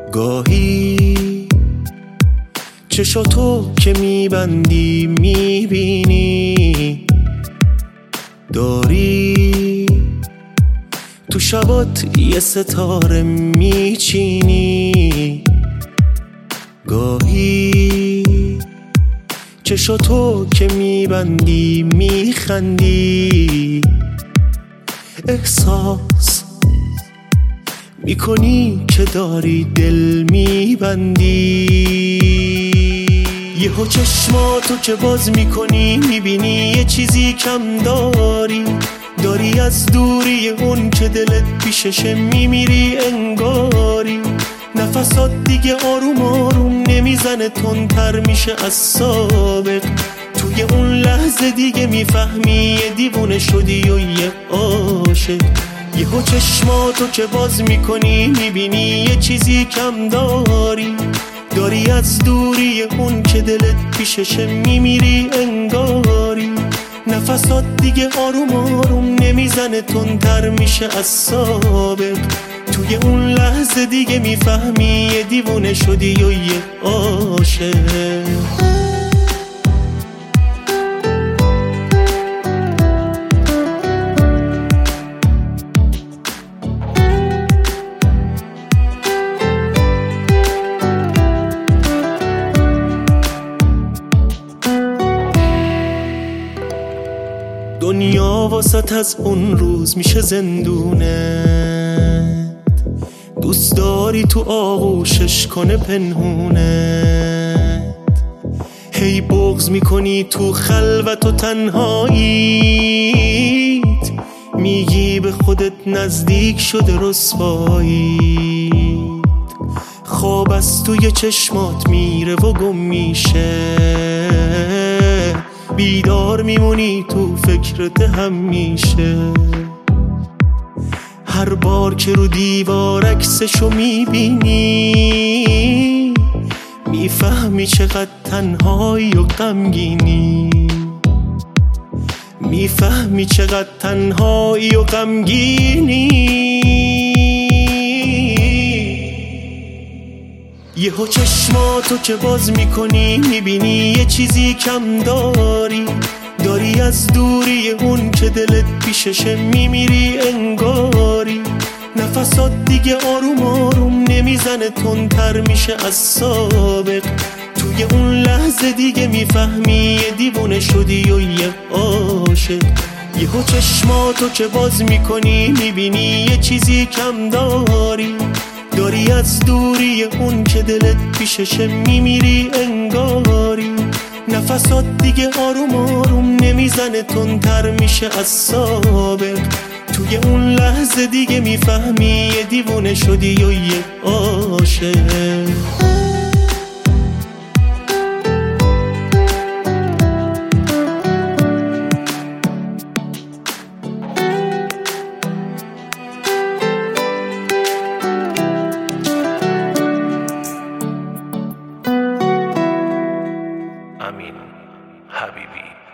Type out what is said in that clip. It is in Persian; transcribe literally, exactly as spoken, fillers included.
گاهی چشاتو که میبندی میبینی داری تو شبات یه ستاره میچینی. گاهی چشاتو که میبندی میخندی احساس میکنی که داری دل میبندی. یهو چشماتو که باز میکنی میبینی یه چیزی کم داری. داری از دوری اون که دلت پیششه میمیری انگاری. نفسات دیگه آروم آروم نمیزنه تندتر میشه از سابق. توی اون لحظه دیگه میفهمی یه دیوونه شدی و یه عاشق. یهو چشماتو که باز میکنی میبینی یه چیزی کم داری. داری از دوری اون که دلت پیششه میمیری انگاری. نفسات دیگه آروم آروم نمیزنه تندتر میشه از سابق. توی اون لحظه دیگه میفهمی یه دیوونه شدی و یه عاشق. دنیا واسط از اون روز میشه زندونه. دوست داری تو آغوشش کنه پنهونت. هی بغض میکنی تو خلوت و تنهاییت. میگی به خودت نزدیک شده رسواییت. خواب از توی چشمات میره و گم میشه. بیدار میمونی تو فکرت همیشه. هر بار که رو دیوار عکسشو میبینی میفهمی چقدر تنهایی و غمگینی. میفهمی چقدر تنهایی و غمگینی. یهو چشماتو که باز میکنی میبینی یه چیزی کم داری. داری از دوری اون که دلت پیششه میمیری انگاری. نفسات دیگه آروم آروم نمیزنه تندتر میشه از سابق. توی اون لحظه دیگه میفهمی یه دیوونه شدی و یه عاشق. یهو چشماتو که باز میکنی میبینی یه چیزی کم داری. داری از دوری اون که دلت پیششه میمیری انگاری. نفسات دیگه آروم آروم نمیزنه تندتر میشه از سابق. توی اون لحظه دیگه میفهمی یه دیوونه شدی و یه عاشق. امین حبیبی.